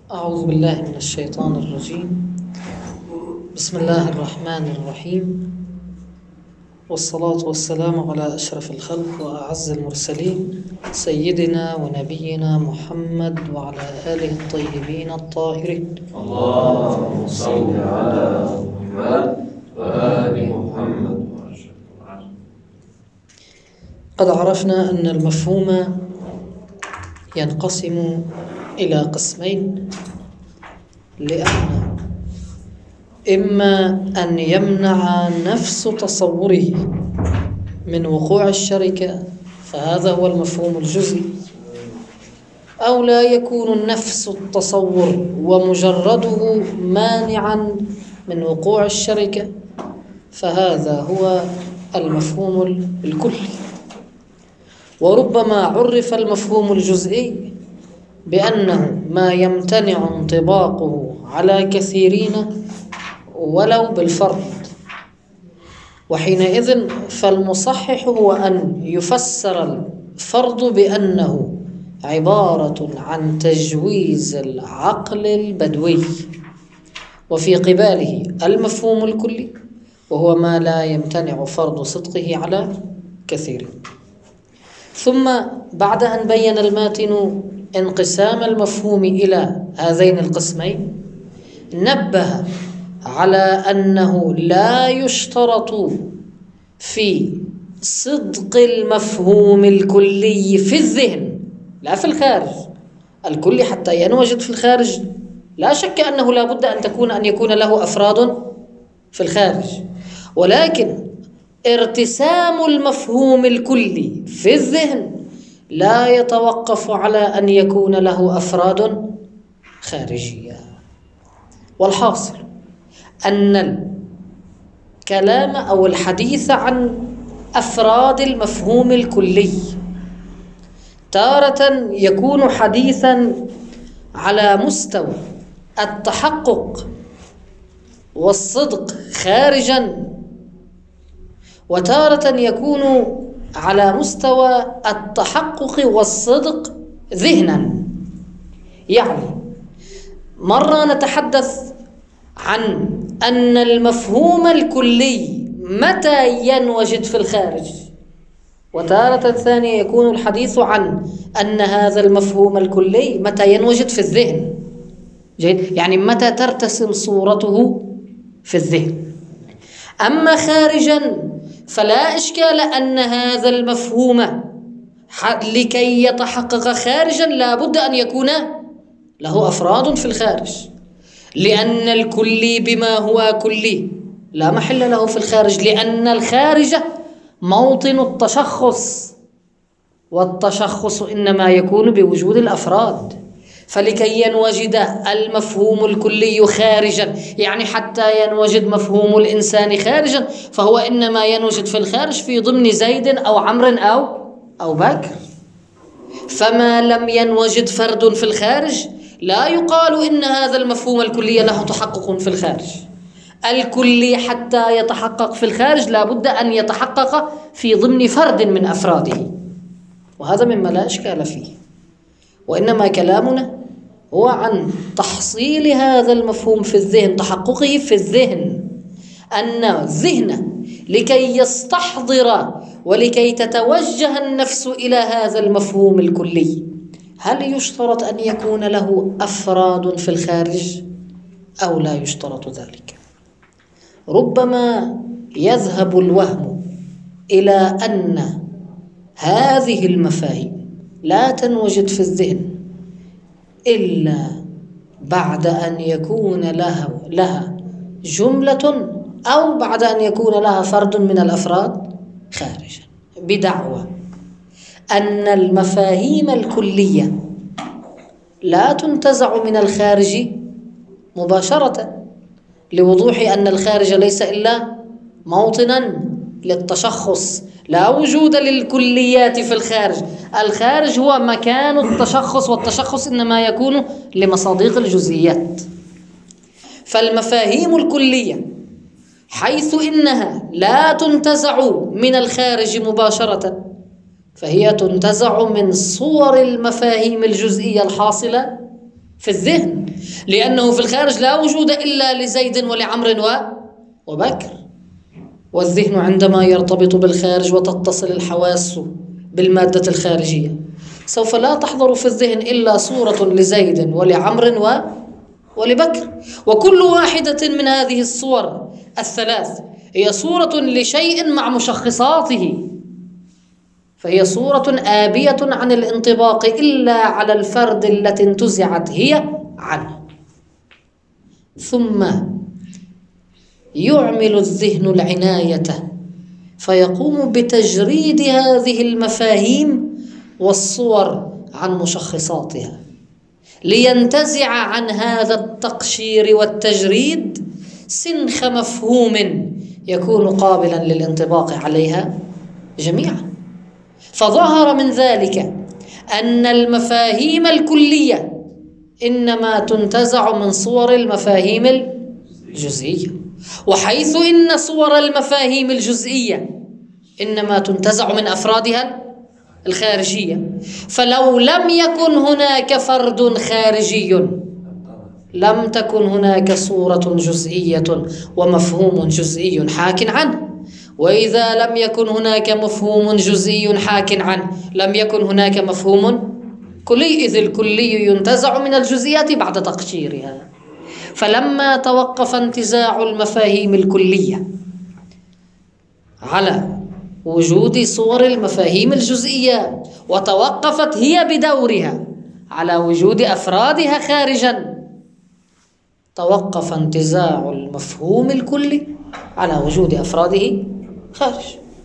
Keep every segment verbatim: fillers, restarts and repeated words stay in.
أعوذ بالله من الشيطان الرجيم. بسم الله الرحمن الرحيم، والصلاة والسلام على أشرف الخلق وأعز المرسلين سيدنا ونبينا محمد وعلى آله الطيبين الطاهرين. اللهم صل على محمد وآل محمد. قد عرفنا أن المفهوم ينقسم إلى قسمين، لأن إما أن يمنع نفس تصوره من وقوع الشركة فهذا هو المفهوم الجزئي، أو لا يكون نفس التصور ومجرده مانعا من وقوع الشركة فهذا هو المفهوم الكلي. وربما عرف المفهوم الجزئي بأنه ما يمتنع انطباقه على كثيرين ولو بالفرد، وحينئذ فالمصحح هو أن يفسر الفرد بأنه عبارة عن تجويز العقل البدوي، وفي قباله المفهوم الكلي وهو ما لا يمتنع فرض صدقه على كثير. ثم بعد أن بين الماتن انقسام المفهوم إلى هذين القسمين نبه على أنه لا يشترط في صدق المفهوم الكلي في الذهن لا في الخارج. الكلي حتى ينوجد في الخارج لا شك أنه لا بد أن تكون أن يكون له أفراد في الخارج، ولكن ارتسام المفهوم الكلي في الذهن لا يتوقف على أن يكون له أفراد خارجية. والحاصل أن الكلام أو الحديث عن أفراد المفهوم الكلي تارة يكون حديثا على مستوى التحقق والصدق خارجا، وتارة يكون على مستوى التحقق والصدق ذهنا. يعني مرة نتحدث عن أن المفهوم الكلي متى ينوجد في الخارج، وتارة ثانية يكون الحديث عن أن هذا المفهوم الكلي متى ينوجد في الذهن. جيد؟ يعني متى ترتسم صورته في الذهن. أما خارجا فلا إشكال أن هذا المفهوم لكي يتحقق خارجا لا بد أن يكون له أفراد في الخارج، لأن الكلي بما هو كلي لا محل له في الخارج، لأن الخارج موطن التشخص، والتشخص إنما يكون بوجود الأفراد. فلكي ينوجد المفهوم الكلي خارجا، يعني حتى ينوجد مفهوم الإنسان خارجا، فهو إنما ينوجد في الخارج في ضمن زيد أو عمرو أو أو بكر. فما لم ينوجد فرد في الخارج لا يقال إن هذا المفهوم الكلي له تحقق في الخارج. الكلي حتى يتحقق في الخارج لا بد أن يتحقق في ضمن فرد من أفراده، وهذا مما لا إشكال فيه. وإنما كلامنا هو عن تحصيل هذا المفهوم في الذهن، تحققه في الذهن، أن الذهن لكي يستحضر ولكي تتوجه النفس إلى هذا المفهوم الكلي هل يشترط أن يكون له أفراد في الخارج أو لا يشترط ذلك؟ ربما يذهب الوهم إلى أن هذه المفاهيم لا تنوجد في الذهن إلا بعد أن يكون لها, لها جملة أو بعد أن يكون لها فرد من الأفراد خارجا، بدعوى أن المفاهيم الكلية لا تنتزع من الخارج مباشرة، لوضوح أن الخارج ليس إلا موطنا للتشخص، لا وجود للكليات في الخارج. الخارج هو مكان التشخص، والتشخص إنما يكون لمصادق الجزئيات. فالمفاهيم الكلية حيث إنها لا تنتزع من الخارج مباشرة فهي تنتزع من صور المفاهيم الجزئية الحاصلة في الذهن، لأنه في الخارج لا وجود إلا لزيد ولعمر وبكر، والذهن عندما يرتبط بالخارج وتتصل الحواس بالمادة الخارجية سوف لا تحضر في الذهن إلا صورة لزيد ولعمر ولبكر، وكل واحدة من هذه الصور الثلاث هي صورة لشيء مع مشخصاته، فهي صورة آبية عن الانطباق إلا على الفرد التي انتزعت هي عنه. ثم يعمل الذهن العناية فيقوم بتجريد هذه المفاهيم والصور عن مشخصاتها، لينتزع عن هذا التقشير والتجريد سنخ مفهوم يكون قابلا للانطباق عليها جميعا. فظهر من ذلك أن المفاهيم الكلية إنما تنتزع من صور المفاهيم الجزئية، وحيث إن صور المفاهيم الجزئية إنما تنتزع من أفرادها الخارجية، فلو لم يكن هناك فرد خارجي لم تكن هناك صورة جزئية ومفهوم جزئي حاك عنه، وإذا لم يكن هناك مفهوم جزئي حاك عنه لم يكن هناك مفهوم كلي، إذ الكلي ينتزع من الجزئيات بعد تقشيرها. فلما توقف انتزاع المفاهيم الكلية على وجود صور المفاهيم الجزئية وتوقفت هي بدورها على وجود أفرادها خارجا، توقف انتزاع المفهوم الكلي على وجود أفراده خارج.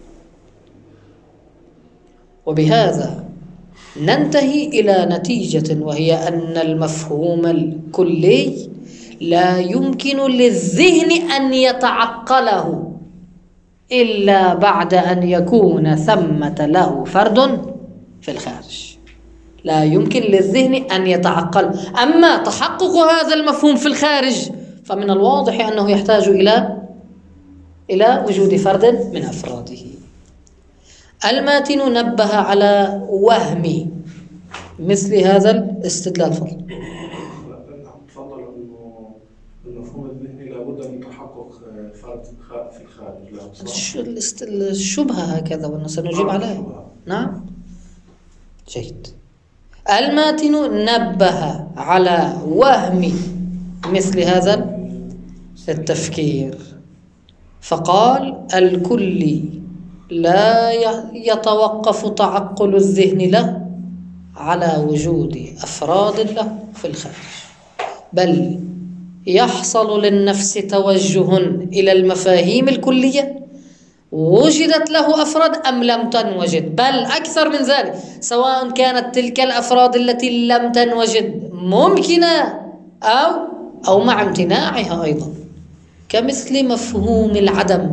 وبهذا ننتهي إلى نتيجة، وهي أن المفهوم الكلي لا يمكن للذهن أن يتعقله إلا بعد أن يكون ثمة له فرد في الخارج. لا يمكن للذهن أن يتعقل. أما تحقق هذا المفهوم في الخارج فمن الواضح أنه يحتاج إلى إلى وجود فرد من أفراده. الماتن نبه على وهم مثل هذا الاستدلال. فضل تفضل انه المفهوم الذهني لابد من تحقق فرد في الخارج. الشبهه هكذا وسنجيب عليها. نعم جيد. الماتن نبه على وهم مثل هذا التفكير فقال: الكلي لا يتوقف تعقل الذهن له على وجود أفراد له في الخارج، بل يحصل للنفس توجه إلى المفاهيم الكلية وجدت له أفراد أم لم تنوجد، بل أكثر من ذلك، سواء كانت تلك الأفراد التي لم تنوجد ممكنة أو أو مع امتناعها أيضا، كمثل مفهوم العدم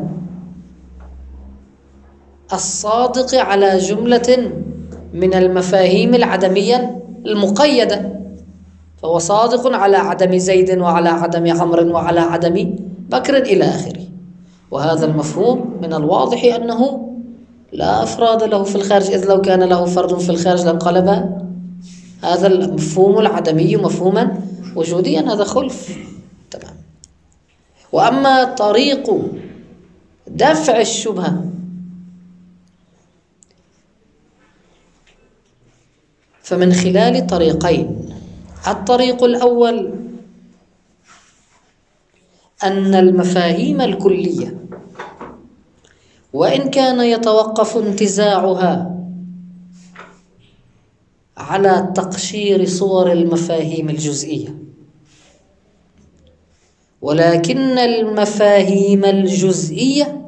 الصادق على جملة من المفاهيم العدمية المقيدة، فهو صادق على عدم زيد وعلى عدم عمرو وعلى عدم بكر إلى آخره. وهذا المفهوم من الواضح أنه لا أفراد له في الخارج، إذ لو كان له فرد في الخارج لانقلب هذا المفهوم العدمي مفهوما وجوديا. هذا خلف تمام. وأما طريق دفع الشبهة فمن خلال طريقين. الطريق الأول أن المفاهيم الكلية وإن كان يتوقف انتزاعها على تقشير صور المفاهيم الجزئية، ولكن المفاهيم الجزئية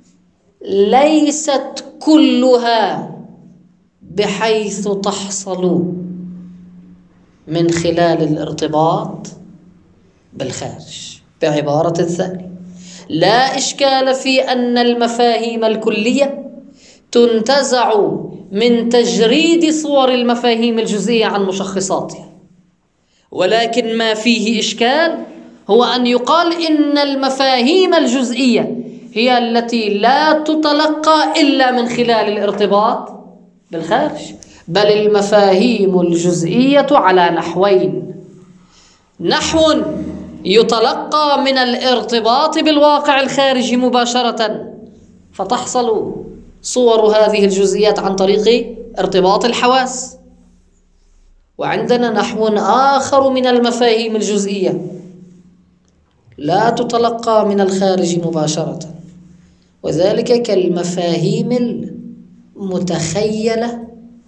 ليست كلها بحيث تحصل من خلال الارتباط بالخارج. بعبارة ثانية، لا إشكال في أن المفاهيم الكلية تنتزع من تجريد صور المفاهيم الجزئية عن مشخصاتها، ولكن ما فيه إشكال هو أن يقال إن المفاهيم الجزئية هي التي لا تتلقى إلا من خلال الارتباط بالخارج، بل المفاهيم الجزئية على نحوين: نحو يتلقى من الارتباط بالواقع الخارجي مباشرة، فتحصل صور هذه الجزئيات عن طريق ارتباط الحواس. وعندنا نحو آخر من المفاهيم الجزئية لا تتلقى من الخارج مباشرة، وذلك كالمفاهيم المتخيلة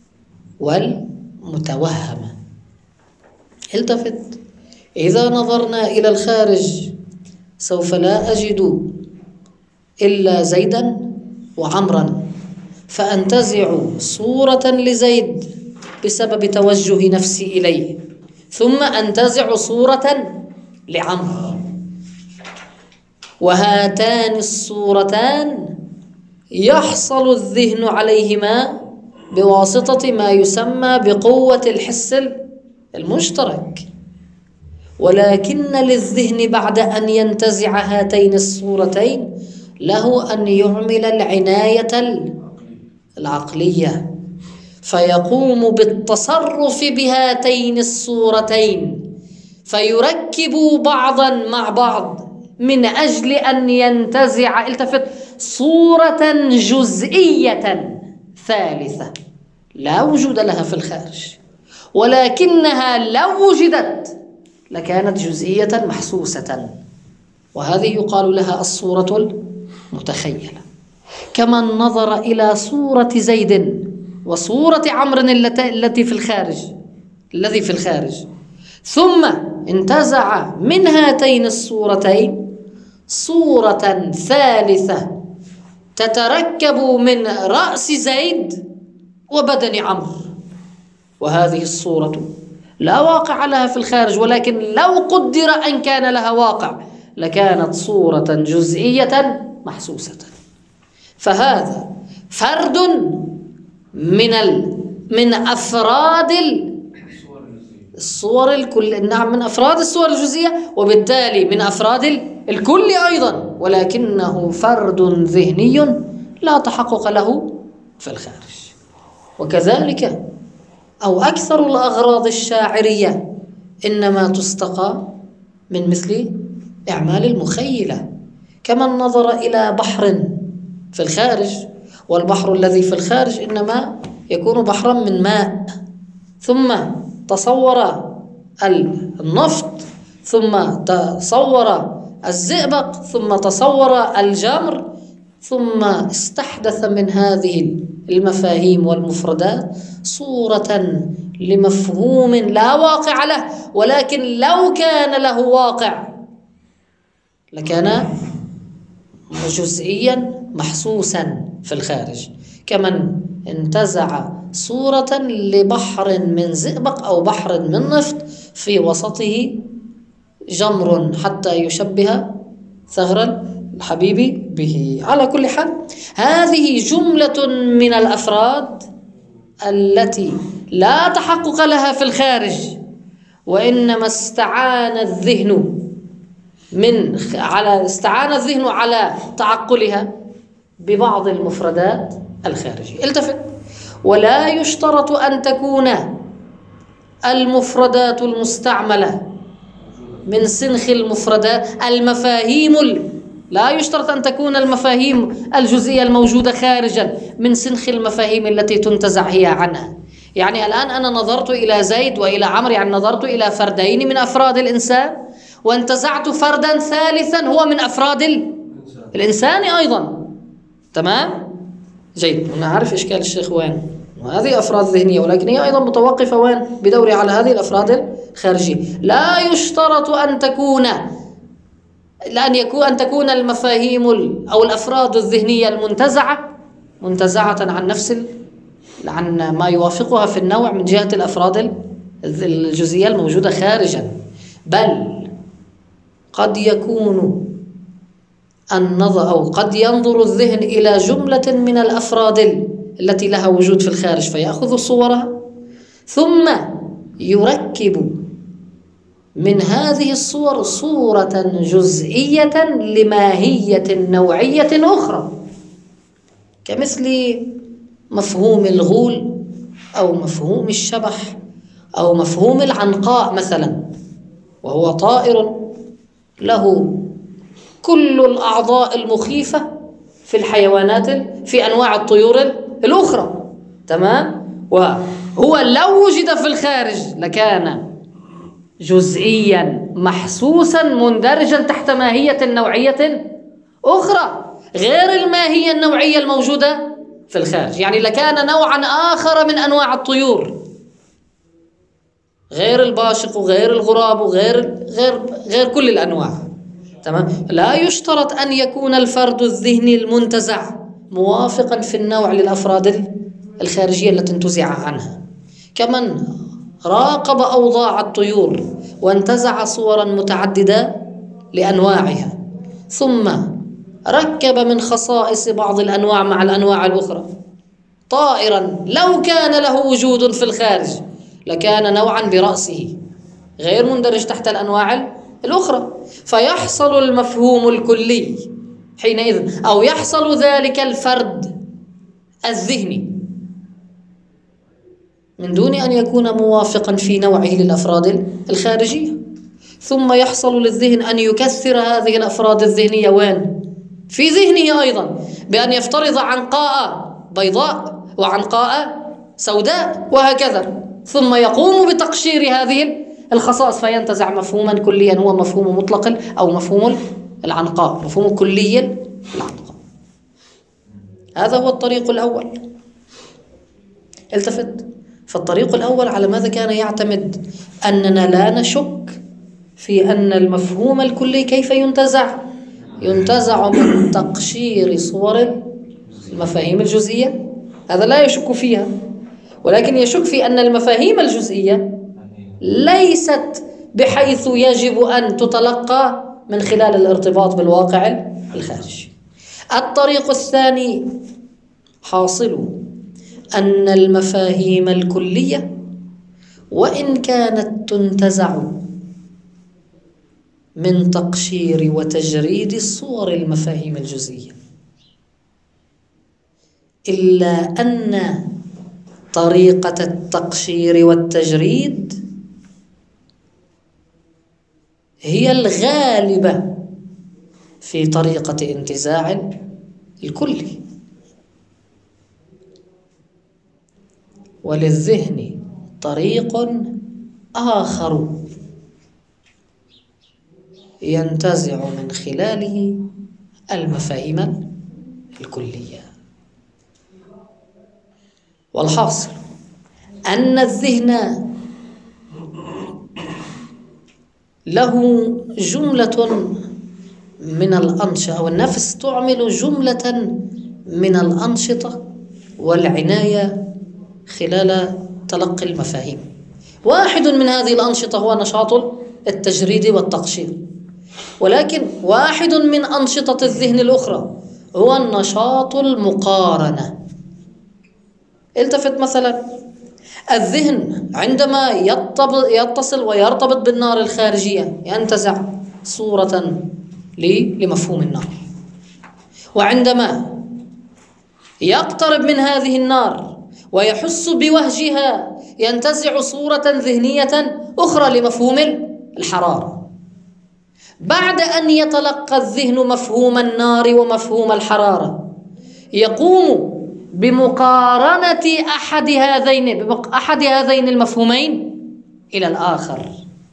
والمتوهمة. التفت، إذا نظرنا إلى الخارج سوف لا أجد إلا زيدا وعمرا، فأنتزع صورة لزيد بسبب توجه نفسي إليه، ثم أنتزع صورة لعمر، وهاتان الصورتان يحصل الذهن عليهما بواسطة ما يسمى بقوة الحس المشترك. ولكن للذهن بعد أن ينتزع هاتين الصورتين له أن يعمل العناية العقلية، فيقوم بالتصرف بهاتين الصورتين، فيركب بعضا مع بعض من أجل أن ينتزع، التفت، صورة جزئية ثالثة لا وجود لها في الخارج، ولكنها لو وجدت لكانت جزئية محسوسة، وهذه يقال لها الصورة المتخيلة. كما نظر إلى صورة زيد وصورة عمرو التي في الخارج الذي في الخارج ثم انتزع من هاتين الصورتين صورة ثالثة تتركب من رأس زيد وبدن عمرو، وهذه الصورة لا واقع لها في الخارج، ولكن لو قدر أن كان لها واقع لكانت صورة جزئية محسوسة. فهذا فرد من ال... من أفراد الصور الكل، نعم، من أفراد الصور الجزئية، وبالتالي من أفراد الكل أيضا، ولكنه فرد ذهني لا تحقق له في الخارج. وكذلك أو أكثر الأغراض الشاعرية إنما تستقى من مثل إعمال المخيلة. كما نظر إلى بحر في الخارج، والبحر الذي في الخارج إنما يكون بحرا من ماء، ثم تصور النفط، ثم تصور الزئبق، ثم تصور الجمر، ثم استحدث من هذه المفاهيم والمفردات صورة لمفهوم لا واقع له، ولكن لو كان له واقع لكان جزئيا محسوسا في الخارج. كمن انتزع صورة لبحر من زئبق أو بحر من نفط في وسطه جمر حتى يشبه ثغر الحبيب به. على كل حال هذه جملة من الأفراد التي لا تحقق لها في الخارج، وإنما استعان الذهن من على استعان الذهن على تعقلها ببعض المفردات الخارجية. التفت، ولا يشترط أن تكون المفردات المستعملة من سنخ المفردات المفاهيم لا يشترط أن تكون المفاهيم الجزئية الموجودة خارجا من سنخ المفاهيم التي تنتزع هي عنها. يعني الآن أنا نظرت إلى زيد وإلى عمرو، يعني نظرت إلى فردين من أفراد الإنسان، وانتزعت فردا ثالثا هو من أفراد الإنسان أيضا. تمام؟ جيد. أنا عارف إشكال الشيخ وين، وهذه أفراد ذهنية، ولكن هي أيضا متوقفة وين؟ بدوري على هذه الأفراد الخارجية. لا يشترط أن تكون لأن يكون أن تكون المفاهيم أو الأفراد الذهنية المنتزعة منتزعة عن نفس عن ما يوافقها في النوع من جهة الأفراد الجزئية الموجودة خارجا، بل قد يكون النظر أو قد ينظر الذهن إلى جملة من الأفراد التي لها وجود في الخارج فيأخذ صورها، ثم يركب من هذه الصور صورة جزئية لماهية نوعية أخرى، كمثل مفهوم الغول أو مفهوم الشبح أو مفهوم العنقاء مثلا، وهو طائر له كل الأعضاء المخيفة في الحيوانات في أنواع الطيور الأخرى، تمام؟ وهو لو وجد في الخارج لكان جزئيا محسوسا مندرجا تحت ماهية نوعية أخرى غير الماهية النوعية الموجودة في الخارج، يعني لكان نوعا آخر من أنواع الطيور غير الباشق وغير الغراب وغير غير غير كل الأنواع، تمام؟ لا يشترط أن يكون الفرد الذهني المنتزع موافقا في النوع للأفراد الخارجية التي انتزع عنها، كمن راقب أوضاع الطيور وانتزع صورا متعددة لأنواعها ثم ركب من خصائص بعض الأنواع مع الأنواع الأخرى طائرا لو كان له وجود في الخارج لكان نوعا برأسه غير مندرج تحت الأنواع الأخرى، فيحصل المفهوم الكلي حينئذ، أو يحصل ذلك الفرد الذهني من دون أن يكون موافقا في نوعه للأفراد الخارجية، ثم يحصل للذهن أن يكثر هذه الأفراد الذهنية وين؟ في ذهنه أيضا، بأن يفترض عنقاء بيضاء وعنقاء سوداء وهكذا، ثم يقوم بتقشير هذه الخصائص فينتزع مفهوما كليا هو مفهوم مطلق أو مفهوم العنقاء، مفهوم كلي العنقاء. هذا هو الطريق الأول. التفت، فالطريق الأول على ماذا كان يعتمد؟ أننا لا نشك في أن المفهوم الكلي كيف ينتزع؟ ينتزع من تقشير صور المفاهيم الجزئية، هذا لا يشك فيها، ولكن يشك في أن المفاهيم الجزئية ليست بحيث يجب أن تتلقى من خلال الارتباط بالواقع الخارجي. الطريق الثاني حاصل أن المفاهيم الكلية وإن كانت تنتزع من تقشير وتجريد صور المفاهيم الجزئية، إلا أن طريقة التقشير والتجريد هي الغالبة في طريقة انتزاع الكلي، وللذهن طريق آخر ينتزع من خلاله المفاهيم الكلية. والحاصل أن الذهن له جملة من الأنشطة، أو النفس تعمل جملة من الأنشطة والعناية خلال تلقي المفاهيم. واحد من هذه الأنشطة هو نشاط التجريد والتقشير، ولكن واحد من أنشطة الذهن الأخرى هو النشاط المقارنة. التفت مثلا، الذهن عندما يتصل ويرتبط بالنار الخارجية ينتزع صورة لمفهوم النار، وعندما يقترب من هذه النار ويحس بوهجها ينتزع صورة ذهنية أخرى لمفهوم الحرارة. بعد أن يتلقى الذهن مفهوم النار ومفهوم الحرارة يقوم بمقارنة أحد هذين أحد هذين المفهومين إلى الآخر،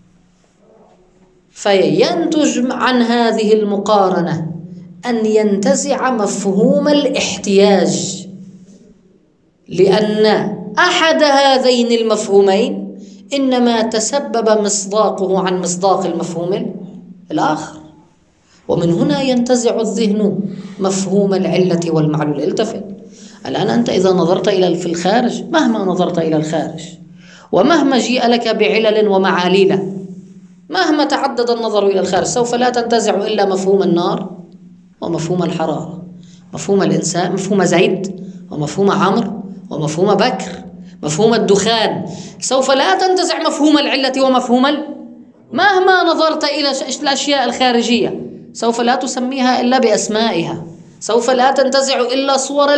فينتج عن هذه المقارنة أن ينتزع مفهوم الاحتياج، لأن أحد هذين المفهومين إنما تسبب مصداقه عن مصداق المفهوم الآخر، ومن هنا ينتزع الذهن مفهوم العلة والمعلول. التفت الآن، أنت إذا نظرت إلى في الخارج، مهما نظرت إلى الخارج ومهما جيء لك بعلل ومعاليل، مهما تعدد النظر إلى الخارج، سوف لا تنتزع إلا مفهوم النار ومفهوم الحرارة، مفهوم الإنسان، مفهوم زيد ومفهوم عمرو ومفهوم بكر، مفهوم الدخان. سوف لا تنتزع مفهوم العلة ومفهوم ال... مهما نظرت إلى الأشياء الخارجية سوف لا تسميها إلا بأسمائها، سوف لا تنتزع إلا صور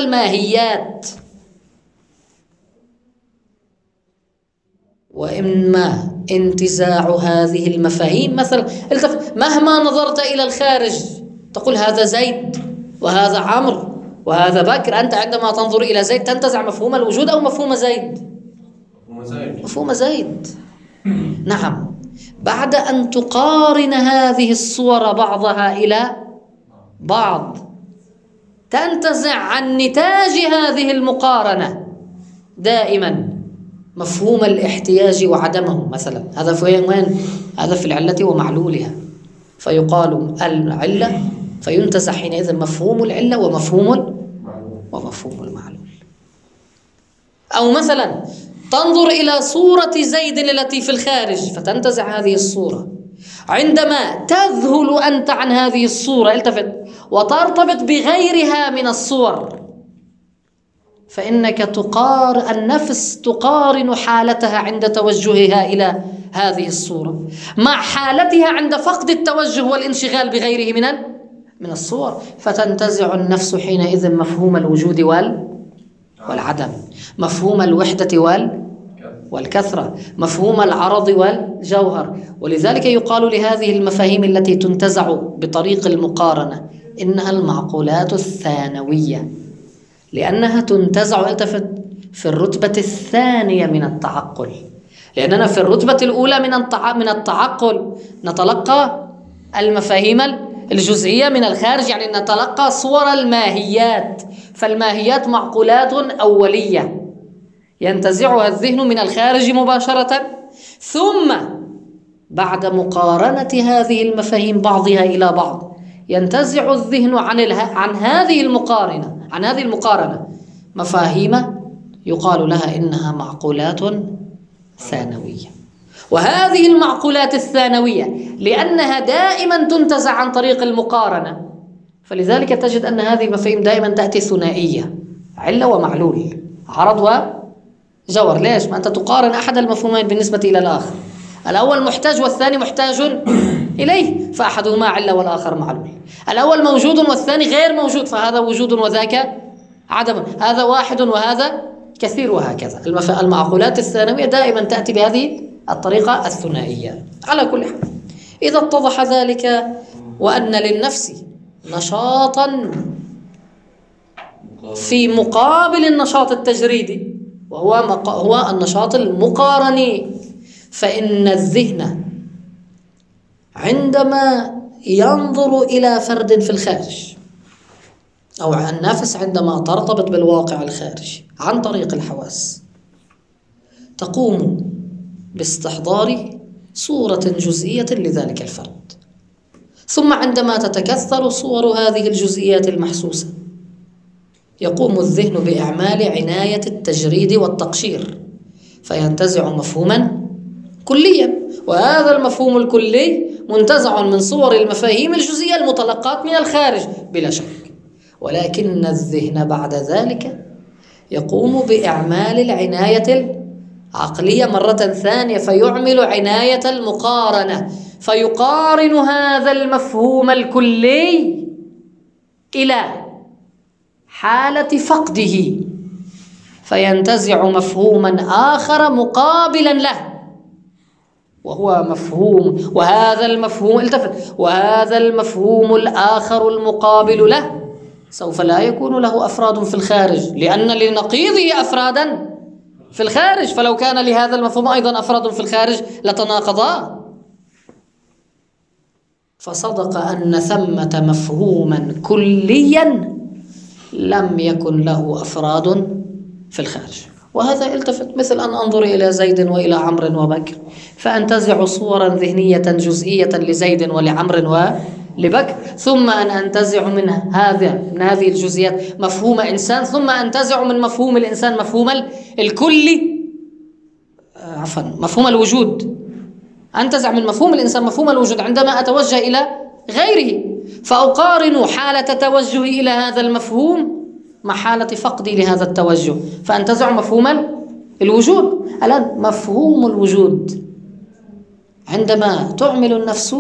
الماهيات. وإما انتزاع هذه المفاهيم. مثلا مهما نظرت إلى الخارج تقول هذا زيد وهذا عمرو وهذا بكر، أنت عندما تنظر إلى زيد تنتزع مفهوم الوجود أو مفهوم زيد؟ مفهوم زيد. نعم، بعد أن تقارن هذه الصور بعضها إلى بعض تنتزع عن نتاج هذه المقارنة دائما مفهوم الاحتياج وعدمه. مثلا هذا في وين؟ هذا في العلة ومعلولها، فيقال العلة فينتزع حينئذ مفهوم العلة ومفهوم ومفهوم المعلول. أو مثلا تنظر إلى صورة زيد التي في الخارج فتنتزع هذه الصورة، عندما تذهل أنت عن هذه الصورة التفت وترتبط بغيرها من الصور فإنك تقار النفس تقارن حالتها عند توجهها إلى هذه الصورة مع حالتها عند فقد التوجه والانشغال بغيره من من الصور، فتنتزع النفس حينئذ مفهوم الوجود وال والعدم، مفهوم الوحدة وال والكثرة، مفهوم العرض والجوهر. ولذلك يقال لهذه المفاهيم التي تنتزع بطريق المقارنة إنها المعقولات الثانوية، لأنها تنتزع التفت في الرتبة الثانية من التعقل. لأننا في الرتبة الأولى من من التعقل نتلقى المفاهيم الجزئية من الخارج، يعني نتلقى صور الماهيات، فالماهيات معقولات أولية ينتزعها الذهن من الخارج مباشرة، ثم بعد مقارنة هذه المفاهيم بعضها إلى بعض ينتزع الذهن عن عن هذه المقارنة عن هذه المقارنة مفاهيم يقال لها إنها معقولات ثانوية. وهذه المعقولات الثانوية لأنها دائما تنتزع عن طريق المقارنة، فلذلك تجد أن هذه المفاهيم دائما تأتي ثنائية، علة ومعلول، عرض وجوهر. ليش؟ ما أنت تقارن أحد المفهومين بالنسبة إلى الآخر، الأول محتاج والثاني محتاج إليه، فأحدهما علة والآخر معلول. الأول موجود والثاني غير موجود، فهذا وجود وذاك عدم، هذا واحد وهذا كثير، وهكذا. المعقولات الثانوية دائما تأتي بهذه الطريقة الثنائية. على كل حال، إذا اتضح ذلك وأن للنفس نشاطا في مقابل النشاط التجريدي وهو هو النشاط المقارني، فإن الذهن عندما ينظر إلى فرد في الخارج أو النفس عندما ترتبط بالواقع الخارجي عن طريق الحواس تقوم باستحضار صورة جزئية لذلك الفرد، ثم عندما تتكثر صور هذه الجزئيات المحسوسة يقوم الذهن بإعمال عناية التجريد والتقشير فينتزع مفهوما كليا، وهذا المفهوم الكلي منتزع من صور المفاهيم الجزئية المتلقاة من الخارج بلا شك. ولكن الذهن بعد ذلك يقوم بإعمال العناية العقلية مرة ثانية، فيعمل عناية المقارنة، فيقارن هذا المفهوم الكلي إلى حالة فقده فينتزع مفهوما آخر مقابلا له، وهو مفهوم، وهذا المفهوم التفت وهذا المفهوم الآخر المقابل له سوف لا يكون له أفراد في الخارج، لأن لنقيضه أفرادا في الخارج، فلو كان لهذا المفهوم أيضا أفراد في الخارج لتناقضا. فصدق أن ثمة مفهوما كليا لم يكن له أفراد في الخارج. وهذا التفت مثل أن أنظر إلى زيد وإلى عمرو وبكر فأنتزع صورا ذهنية جزئية لزيد ولعمرو ولبكر، ثم أن أنتزع من هذا من هذه الجزئيات مفهوم إنسان، ثم أنتزع من مفهوم الإنسان مفهوم الكلي عفوا مفهوم الوجود، أنتزع من مفهوم الإنسان مفهوم الوجود عندما أتوجه إلى غيره، فأقارن حالة توجهي إلى هذا المفهوم مع حالة فقدي لهذا التوجه فأنتزع مفهوم الوجود. الآن مفهوم الوجود عندما تعمل النفس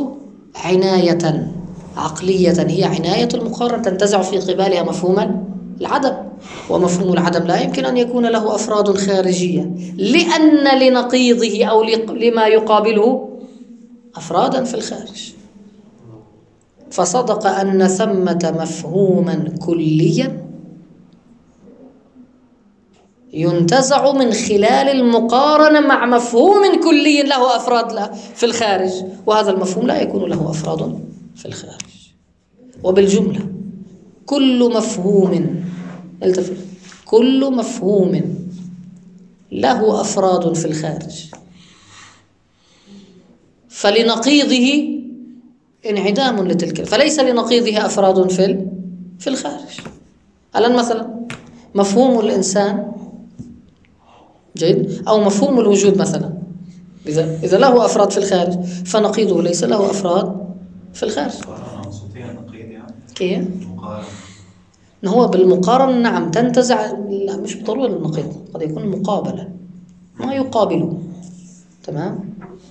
عناية عقلية هي عناية المقارنة تنتزع في قبالها مفهوم العدم، ومفهوم العدم لا يمكن أن يكون له أفراد خارجية، لأن لنقيضه أو لما يقابله أفرادا في الخارج. فصدق أن ثمة مفهوما كليا ينتزع من خلال المقارنة مع مفهوم كلي له أفراد في الخارج، وهذا المفهوم لا يكون له أفراد في الخارج. وبالجملة كل مفهوم التفت كل مفهوم له أفراد في الخارج فلنقيضه انعدام لتلك، فليس لنقيضه أفراد في في الخارج. الآن مثلا مفهوم الإنسان جيد أو مفهوم الوجود مثلا، إذا إذا له أفراد في الخارج فنقيضه ليس له أفراد في الخارج. كيف؟ هو بالمقارنة نعم تنتزع، لا مش بالضرورة النقيض، قد يكون مقابلة ما يقابله. تمام.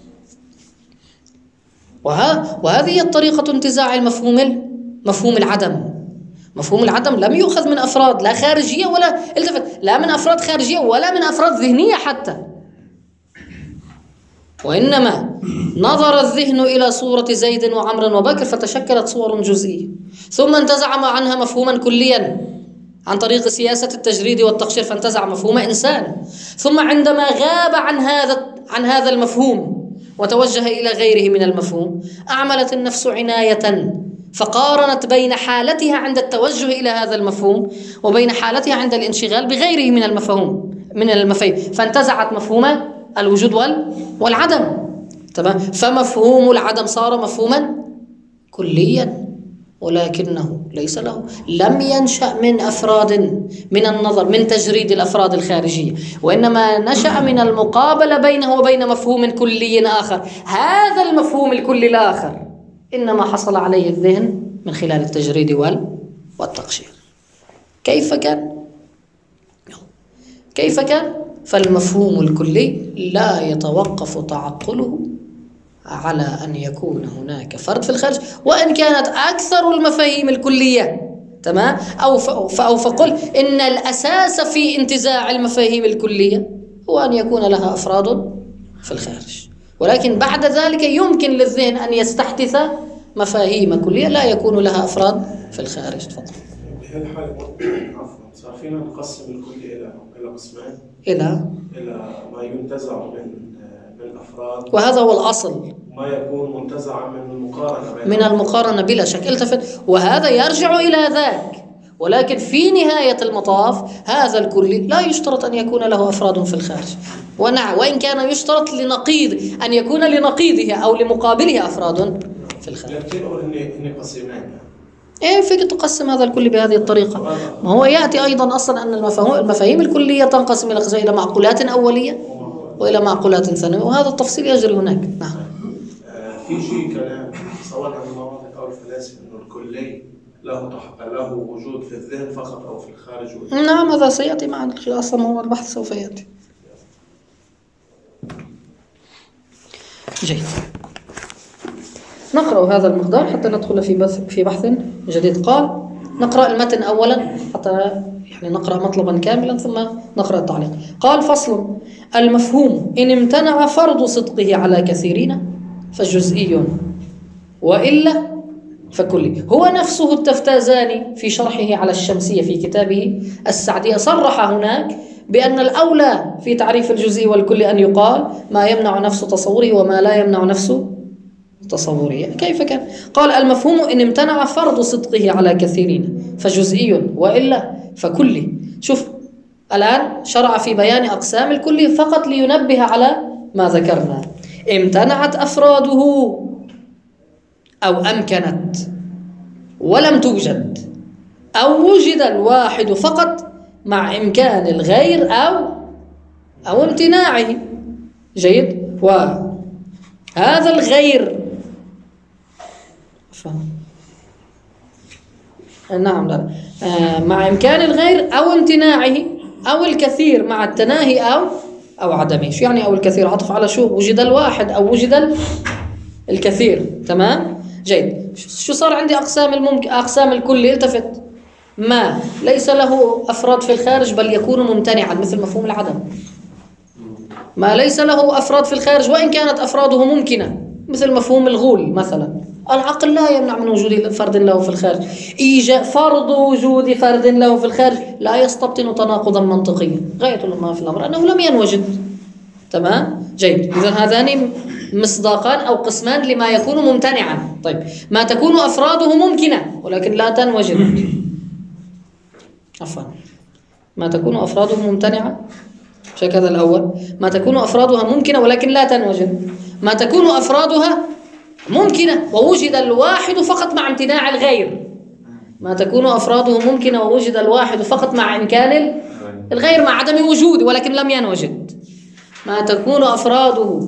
وه... وهذه هي الطريقة انتزاع المفهوم مفهوم العدم. مفهوم العدم لم يؤخذ من أفراد لا خارجية ولا التفت لا من أفراد خارجية ولا من أفراد ذهنية حتى، وإنما نظر الذهن إلى صورة زيد وعمر وبكر فتشكلت صور جزئية، ثم انتزع عنها مفهوما كليا عن طريق سياسة التجريد والتقشير فانتزع مفهوم إنسان، ثم عندما غاب عن هذا عن هذا المفهوم وتوجه إلى غيره من المفهوم أعملت النفس عناية فقارنت بين حالتها عند التوجه إلى هذا المفهوم وبين حالتها عند الانشغال بغيره من المفهوم من المفاهيم، فانتزعت مفهوم الوجود والعدم. تمام. فمفهوم العدم صار مفهوما كليا ولكنه ليس له لم ينشأ من أفراد من النظر من تجريد الأفراد الخارجية، وإنما نشأ من المقابلة بينه وبين مفهوم كلي آخر. هذا المفهوم الكلي الآخر إنما حصل عليه الذهن من خلال التجريد والتقشير. كيف كان؟ كيف كان؟ فالمفهوم الكلي لا يتوقف تعقله على أن يكون هناك فرد في الخارج، وإن كانت أكثر المفاهيم الكلية. تمام. أو أو فقل إن الأساس في انتزاع المفاهيم الكلية هو أن يكون لها أفراد في الخارج، ولكن بعد ذلك يمكن للذهن أن يستحدث مفاهيم كلية لا يكون لها أفراد في الخارج. تفضل. بهذه الحالة عفوا صار فينا نقسم الكل إلى إلى قسمين، إلى إلى ما ينتزع من من الأفراد، وهذا هو الأصل، ما يكون منتزعا من المقارنة بين من المقارنة بلا شك. التفت. وهذا يرجع إلى ذاك، ولكن في نهاية المطاف هذا الكلي لا يشترط أن يكون له أفراد في الخارج، ونعم وإن كان يشترط لنقيض أن يكون لنقيضه أو لمقابله أفراد في الخارج. لكن أقول إني قسمين. إيه فيك تقسم هذا الكل بهذه الطريقة. ما هو يأتي أيضا أصلا أن المفاهيم المفاهيم الكلية تنقسم إلى قسمين، إلى معقولات أولية وإلى معقولات ثانوية، وهذا التفصيل يجري هناك. نعم. في شيء كلام سواء عن المناطق أو الفلاسفة إنه الكلي له له وجود في الذهن فقط أو في الخارج. نعم هذا سيأتي معنا، أصلا هو البحث سوف يأتي. جيد. نقرأ هذا المقدار حتى ندخل في بث في بحث جديد. قال نقرأ المتن أولا حتى يعني نقرأ مطلبا كاملا ثم نقرأ التعليق. قال فصل: المفهوم إن امتنع فرض صدقه على كثيرين فجزئي وإلا فكلي. هو نفسه التفتازاني في شرحه على الشمسية في كتابه السعدية صرح هناك بأن الأولى في تعريف الجزئي والكلي أن يقال ما يمنع نفس تصوره وما لا يمنع نفس تصوره. كيف كان؟ قال المفهوم إن امتنع فرض صدقه على كثيرين فجزئي وإلا فكلي. شوف الآن شرع في بيان أقسام الكلي فقط لينبه على ما ذكرنا. امتنعت أفراده أو أمكنت ولم توجد، أو وجد الواحد فقط مع إمكان الغير أو أو امتناعه. جيد. وهذا الغير فهم. نعم لا. آه مع إمكان الغير أو امتناعه، أو الكثير مع التناهي أو أو عدمه. شو يعني أو الكثير؟ عطف على شو؟ وجد الواحد أو وجد الكثير. تمام. جيد. شو صار عندي أقسام الممكن أقسام الكلي؟ التفت. ما ليس له أفراد في الخارج بل يكون ممتنعا، مثل مفهوم العدم. ما ليس له أفراد في الخارج وإن كانت أفراده ممكنة، مثل مفهوم الغول مثلا. العقل لا يمنع من وجود فرد له في الخارج. إيجاد فرض وجود فرد له في الخارج لا يستبطن تناقضا منطقيا. غاية ما في الأمر أنه لم ينوجد. تمام؟ جيد. إذن هذان مصداقان أو قسمان لما يكون ممتنعا. طيب، ما تكون أفراده ممكنة ولكن لا تنوجد. عفوا، ما تكون أفراده ممتنعة، هكذا الأول. ما تكون أفرادها ممكنة ولكن لا تنوجد. ما تكون أفرادها ممكنة ووجد الواحد فقط مع امتناع الغير. ما تكون أفراده ممكنة ووجد الواحد فقط مع إمكان الغير مع عدم وجوده ولكن لم ينوجد. ما تكون أفراده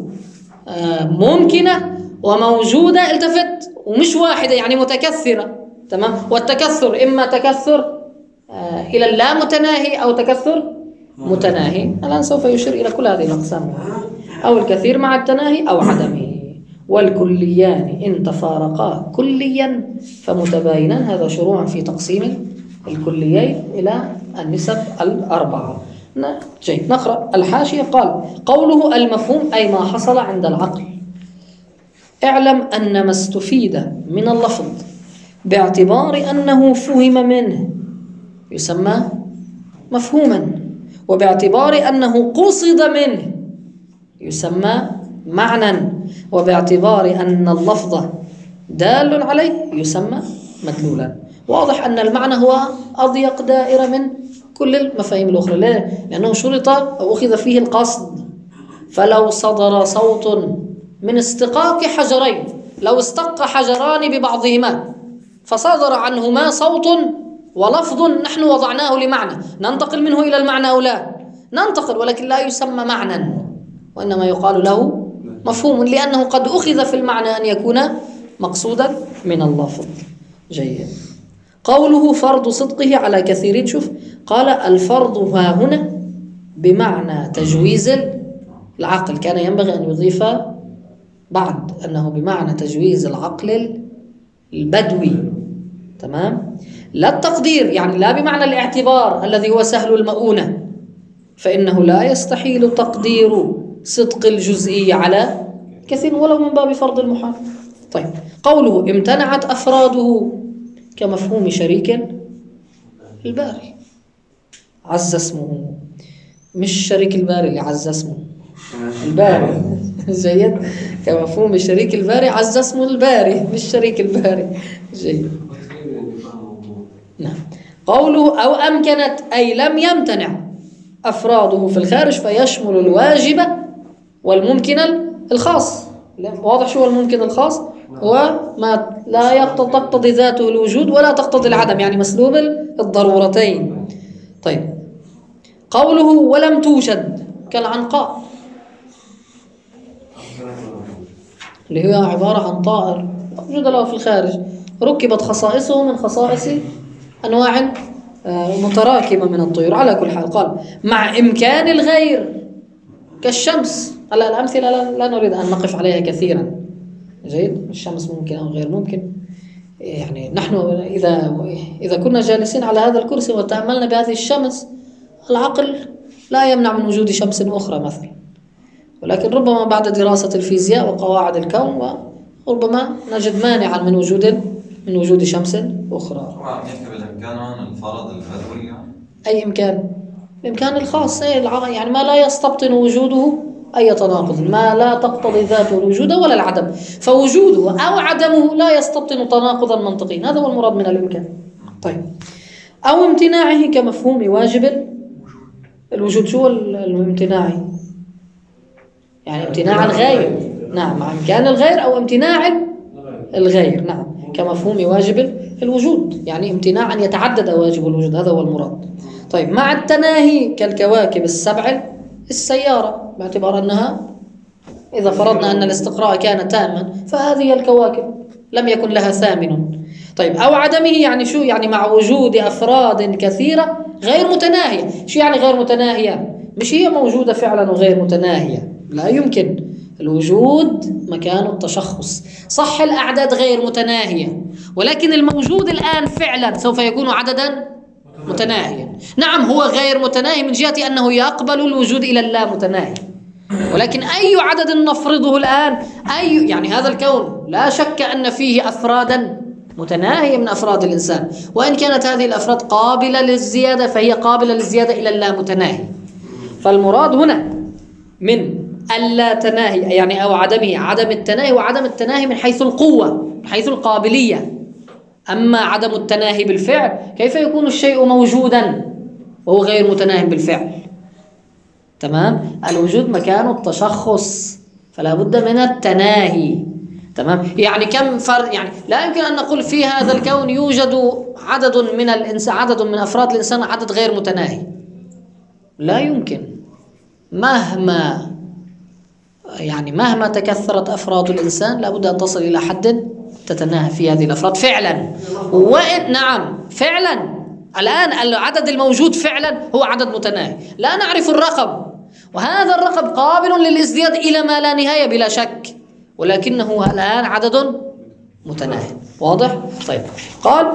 ممكنة وموجودة، التفت، ومش واحدة يعني متكثرة. تمام؟ والتكثر إما تكثر إلى اللا متناهي أو تكثر متناهي. الآن سوف يشير إلى كل هذه الأقسام، أو الكثير مع التناهي أو عدمه. والكليان إن تفارقا كليا فمتباينان. هذا شروعا في تقسيم الكليين إلى النسب الأربعة. جيد، نقرأ الحاشية. قال: قوله المفهوم أي ما حصل عند العقل. اعلم أن ما استفيد من اللفظ باعتبار أنه فهم منه يسمى مفهوما، وباعتبار أنه قصد منه يسمى معنى، وباعتبار أن اللفظ دال عليه يسمى مدلولا. واضح أن المعنى هو أضيق دائرة من كل المفاهيم الأخرى. ليه؟ لأنه شرط أو أخذ فيه القصد. فلو صدر صوت من استقاق حجرين، لو استق حجران ببعضهما فصدر عنهما صوت ولفظ نحن وضعناه لمعنى، ننتقل منه إلى المعنى أو لا؟ ننتقل، ولكن لا يسمى معنى وإنما يقال له مفهوم، لأنه قد أخذ في المعنى أن يكون مقصودا من اللفظ. جيد. قوله فرض صدقه على كثيرين. شوف، قال الفرض ها هنا بمعنى تجويز العقل. كان ينبغي أن يضيف بعد أنه بمعنى تجويز العقل البدوي. تمام؟ لا التقدير، يعني لا بمعنى الاعتبار الذي هو سهل المؤونة، فإنه لا يستحيل تقدير صدق الجزئي على كثير ولو من باب فرض المحال. طيب، قوله امتنعت أفراده كمفهوم شريك الباري. عز اسمه، مش شريك الباري اللي عز اسمه، الباري. جيد. كمفهوم شريك الباري عز اسمه الباري مش شريك الباري. جيد. نعم. قوله أو أمكنت أي لم يمتنع أفراده في الخارج فيشمل الواجب والممكن الخاص. واضح شو الممكن الخاص؟ هو ما لا تقتضي ذاته الوجود ولا تقتضي العدم، يعني مسلوب الضرورتين. طيب، قوله ولم توجد كالعنقاء، اللي هي عبارة عن طائر وجد له في الخارج، ركبت خصائصه من خصائص أنواع متراكمة من الطيور. على كل حال قال مع إمكان الغير كالشمس. هلا الأمثلة لا, لا نريد أن نقف عليها كثيرا. جيد. الشمس ممكن أو غير ممكن. يعني نحن إذا إذا كنا جالسين على هذا الكرسي وتأملنا بهذه الشمس، العقل لا يمنع من وجود شمس أخرى مثلا، ولكن ربما بعد دراسة الفيزياء وقواعد الكون وربما نجد مانعا من وجود من وجود شمس أخرى. طبعا يحكي بالإمكان هون الفرض البدوي، أي إمكان؟ الإمكان الخاص، يعني ما لا يستبطن وجوده أي تناقض، ما لا تقتضي ذاته الوجود ولا العدم، فوجوده أو عدمه لا يستبطن تناقضا منطقيا. هذا هو المراد من الإمكان. طيب، أو امتناعه كمفهوم واجب الوجود. شو الامتناعي؟ يعني امتناع الغير. نعم، مع إمكان الغير أو امتناع الغير. نعم، كمفهوم واجب الوجود، يعني امتناع أن يتعدد واجب الوجود، هذا هو المراد. طيب، مع التناهي كالكواكب السبع السيارة، باعتبار أنها إذا فرضنا أن الاستقراء كان تاما فهذه الكواكب لم يكن لها ثامن. طيب، أو عدمه يعني شو؟ يعني مع وجود أفراد كثيرة غير متناهية. شو يعني غير متناهية؟ مش هي موجودة فعلا وغير متناهية، لا يمكن. الوجود مكان التشخص. صح، الأعداد غير متناهية، ولكن الموجود الآن فعلا سوف يكون عددا متناهيا. نعم هو غير متناهي من جهة أنه يقبل الوجود إلى اللا متناهي، ولكن أي عدد نفرضه الآن، أي يعني هذا الكون لا شك أن فيه أفرادا متناهية من أفراد الإنسان، وإن كانت هذه الأفراد قابلة للزيادة فهي قابلة للزيادة إلى اللا متناهي. فالمراد هنا من اللا تناهي يعني أو عدمه عدم التناهي، وعدم التناهي من حيث القوة من حيث القابلية. أما عدم التناهي بالفعل، كيف يكون الشيء موجودا وهو غير متناهي بالفعل؟ تمام؟ الوجود مكان التشخص، فلا بد من التناهي. تمام؟ يعني كم فرد، يعني لا يمكن أن نقول في هذا الكون يوجد عدد من الإنسان، عدد من أفراد الإنسان عدد غير متناهي، لا يمكن. مهما يعني مهما تكثرت أفراد الإنسان لابد أن تصل إلى حد تتناهى في هذه الأفراد فعلا. وإن نعم فعلا الآن العدد الموجود فعلا هو عدد متناهي، لا نعرف الرقم، وهذا الرقم قابل للازدياد إلى ما لا نهاية بلا شك، ولكنه الآن عدد متناهي. واضح؟ طيب قال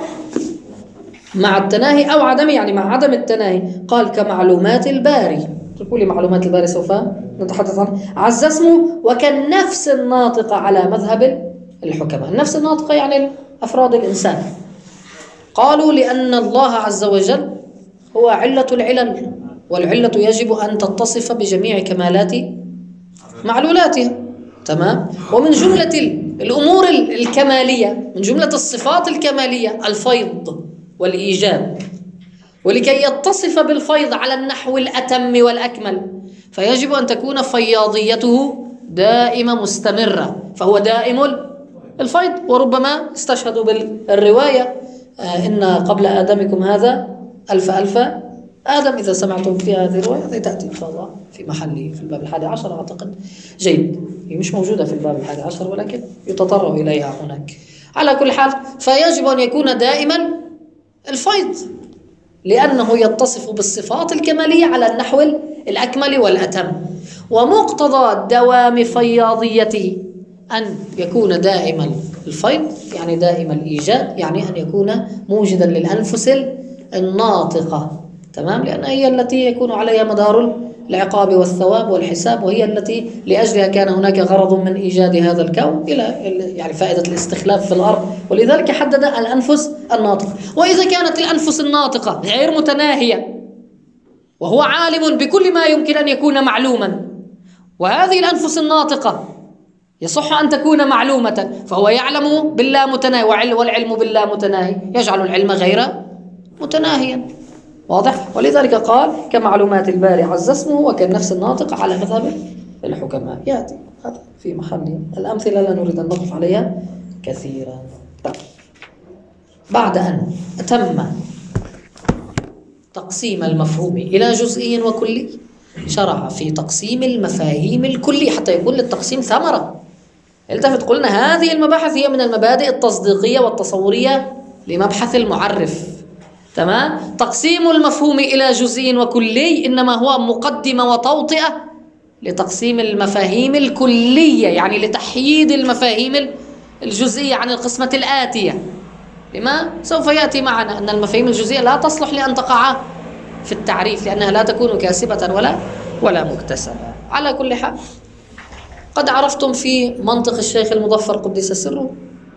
مع التناهي أو عدمه، يعني مع عدم التناهي. قال كمعلومات الباري، تقولي معلومات الباري سوف نتحدث عنه. عز اسمه وكالنفس الناطقة على مذهب الحكماء. النفس الناطقة يعني أفراد الإنسان. قالوا لأن الله عز وجل هو علة العلل، والعلة يجب أن تتصف بجميع كمالات معلولاتها. تمام؟ ومن جملة الأمور الكمالية، من جملة الصفات الكمالية الفيض والإيجاب، ولكي يتصف بالفيض على النحو الأتم والأكمل فيجب أن تكون فياضيته دائمة مستمرة، فهو دائم الفيض. وربما استشهدوا بالرواية آه إن قبل آدمكم هذا ألف ألف آدم، إذا سمعتم في هذه الرواية هذه تأتي إن شاء الله في محله في الباب الحادي عشر أعتقد. جيد، هي مش موجودة في الباب الحادي عشر ولكن يتطرق إليها هناك. على كل حال فيجب أن يكون دائما الفيض، لأنه يتصف بالصفات الكمالية على النحو الأكمل والأتم. ومقتضى دوام فياضيته أن يكون دائما الفيض، يعني دائما الإيجاد، يعني أن يكون موجدا للأنفس الناطقة. تمام؟ لأن هي التي يكون عليها مدار العقاب والثواب والحساب، وهي التي لأجلها كان هناك غرض من إيجاد هذا الكون، إلى يعني فائدة الاستخلاف في الأرض، ولذلك حدد الأنفس الناطقة. وإذا كانت الأنفس الناطقة غير متناهية وهو عالم بكل ما يمكن أن يكون معلوما، وهذه الأنفس الناطقة يصح أن تكون معلومة، فهو يعلم باللا متناهي، والعلم باللا متناهي يجعل العلم غير متناهيا. واضح؟ ولذلك قال كمعلومات الباري عز اسمه وكالنفس الناطقة على مذهب الحكماء. يأتي هذا في محل الأمثلة لا نريد أن نقف عليها كثيرا. بعد أن أتم تقسيم المفهوم إلى جزئي وكلي، شرع في تقسيم المفاهيم الكلي حتى يكون للتقسيم ثمرة. التفت، قلنا هذه المباحث هي من المبادئ التصديقية والتصورية لمبحث المعرف. تمام؟ تقسيم المفهوم إلى جزئي وكلي إنما هو مقدمة وتوطئة لتقسيم المفاهيم الكلية، يعني لتحييد المفاهيم الجزئية عن القسمة الآتية. لما سوف يأتي معنا أن المفاهيم الجزئية لا تصلح لأن تقع في التعريف، لأنها لا تكون كاسبة ولا ولا مكتسبة. على كل حال قد عرفتم في منطق الشيخ المظفر قدس سره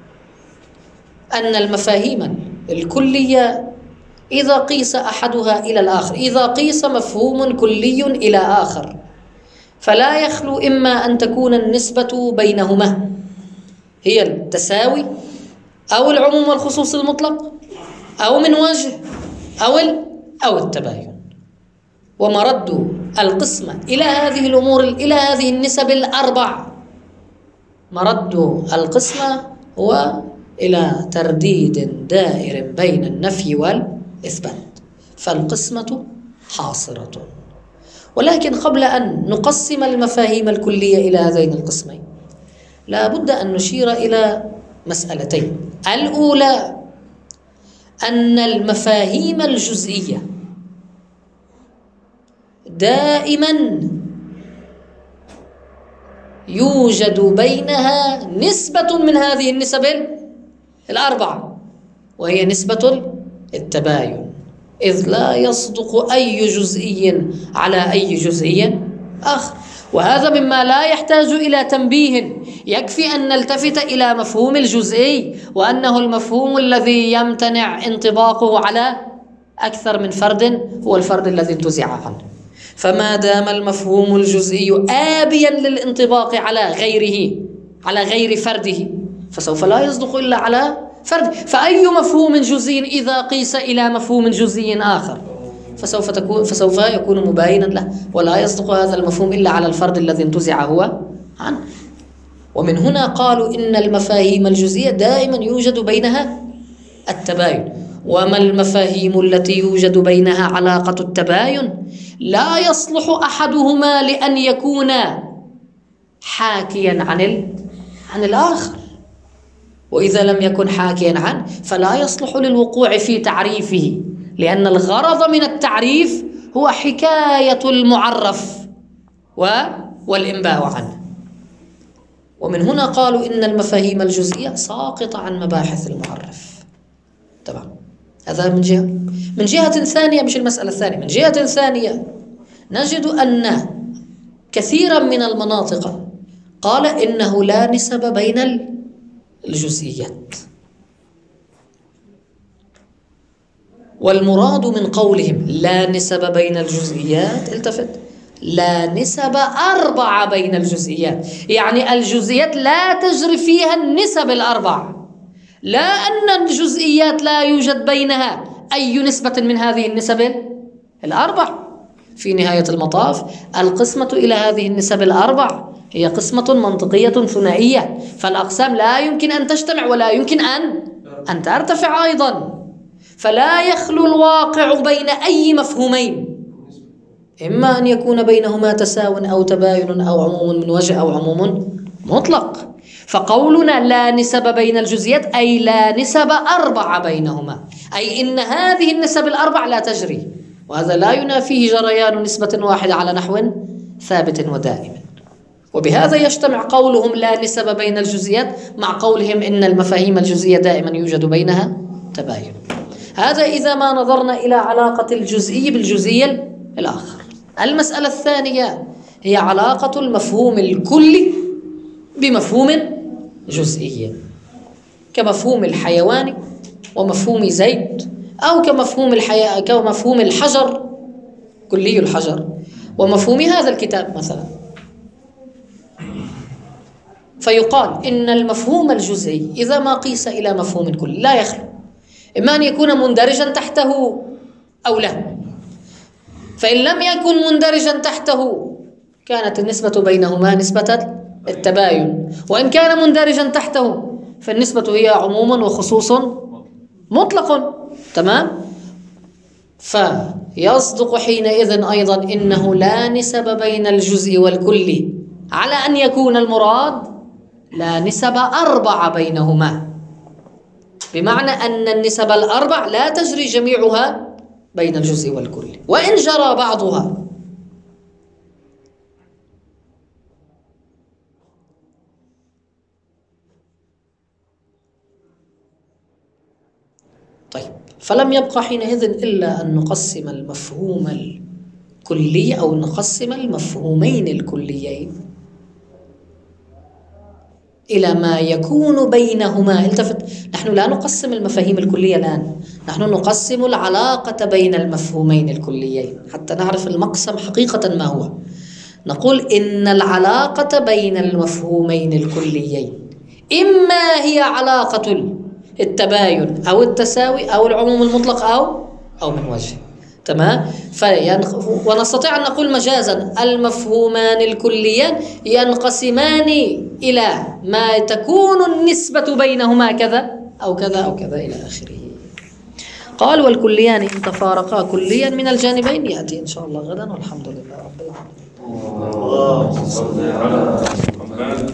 أن المفاهيم الكلية إذا قيس أحدها إلى الآخر، إذا قيس مفهوم كلي إلى آخر، فلا يخلو إما أن تكون النسبة بينهما هي التساوي أو العموم والخصوص المطلق أو من وجه أو أو التباين. ومرد القسمة إلى هذه الأمور، إلى هذه النسب الأربع، مرد القسمة هو إلى ترديد دائر بين النفي والإثبات، فالقسمة حاصرة. ولكن قبل أن نقسم المفاهيم الكلية إلى هذين القسمين لا بد أن نشير إلى مسألتين. الأولى أن المفاهيم الجزئية دائما يوجد بينها نسبة من هذه النسب الأربعة، وهي نسبة التباين. إذ لا يصدق أي جزئي على أي جزئي آخر. وهذا مما لا يحتاج إلى تنبيه، يكفي أن نلتفت إلى مفهوم الجزئي، وأنه المفهوم الذي يمتنع انطباقه على أكثر من فرد هو الفرد الذي انتزع عنه. فما دام المفهوم الجزئي آبيا للانطباق على غيره، على غير فرده، فسوف لا يصدق إلا على فرد. فأي مفهوم جزئي إذا قيس إلى مفهوم جزئي آخر فسوف تكون فسوف يكون مباينا له، ولا يصدق هذا المفهوم إلا على الفرد الذي انتزع هو عنه. ومن هنا قالوا إن المفاهيم الجزئية دائما يوجد بينها التباين. وما المفاهيم التي يوجد بينها علاقة التباين؟ لا يصلح أحدهما لأن يكون حاكيا عن ال... عن الآخر، وإذا لم يكن حاكيا عنه فلا يصلح للوقوع في تعريفه، لأن الغرض من التعريف هو حكاية المعرف و... والإنباء عنه. ومن هنا قالوا إن المفاهيم الجزئية ساقطة عن مباحث المعرف. تمام، هذا من جهة. من جهة ثانية، مش المسألة الثانية، من جهة ثانية نجد أن كثيرا من المناطق قال إنه لا نسب بين الجزئيات. والمراد من قولهم لا نسب بين الجزئيات، التفت، لا نسب أربع بين الجزئيات، يعني الجزئيات لا تجري فيها النسب الأربع، لا أن الجزئيات لا يوجد بينها أي نسبة من هذه النسب الأربع. في نهاية المطاف القسمة إلى هذه النسب الأربع هي قسمة منطقية ثنائية، فالأقسام لا يمكن أن تجتمع ولا يمكن أن أن ترتفع أيضا. فلا يخلو الواقع بين أي مفهومين، إما أن يكون بينهما تساو أو تباين أو عموم من وجه أو عموم مطلق. فقولنا لا نسب بين الجزئيات أي لا نسب أربع بينهما، أي إن هذه النسب الأربع لا تجري، وهذا لا ينافيه جريان نسبة واحدة على نحو ثابت ودائم. وبهذا يجتمع قولهم لا نسب بين الجزئيات مع قولهم إن المفاهيم الجزئية دائما يوجد بينها تباين. هذا إذا ما نظرنا إلى علاقة الجزئي بالجزئي الآخر. المسألة الثانية هي علاقة المفهوم الكلي بمفهوم جزئي، كمفهوم الحيوان ومفهوم زيد، أو كمفهوم الحياة كمفهوم الحجر، كلي الحجر، ومفهوم هذا الكتاب مثلا. فيقال إن المفهوم الجزئي إذا ما قيس إلى مفهوم كلي لا يخلو إما أن يكون مندرجا تحته أو لا. فإن لم يكن مندرجا تحته كانت النسبة بينهما نسبة التباين، وإن كان مندرجا تحته فالنسبة هي عموم وخصوص مطلق. تمام؟ فيصدق حينئذ أيضا إنه لا نسب بين الجزء والكل، على أن يكون المراد لا نسب أربع بينهما، بمعنى أن النسب الأربع لا تجري جميعها بين الجزء والكل، وإن جرى بعضها. طيب، فلم يبقى حينئذ إلا أن نقسم المفهوم الكلي أو نقسم المفهومين الكليين إلى ما يكون بينهما. التفت، نحن لا نقسم المفاهيم الكلية الآن، نحن نقسم العلاقة بين المفهومين الكليين حتى نعرف المقسم حقيقة ما هو. نقول إن العلاقة بين المفهومين الكليين إما هي علاقة التباين أو التساوي أو العموم المطلق أو أو من وجه. تمام؟ فينخ... ونستطيع أن نقول مجازا المفهومان الكليان ينقسمان إلى ما تكون النسبة بينهما كذا أو كذا أو كذا إلى آخره. قال والكليان إن تفارقا كليا من الجانبين يأتي إن شاء الله غدا، والحمد لله رب العالمين. اللهم صل على محمد.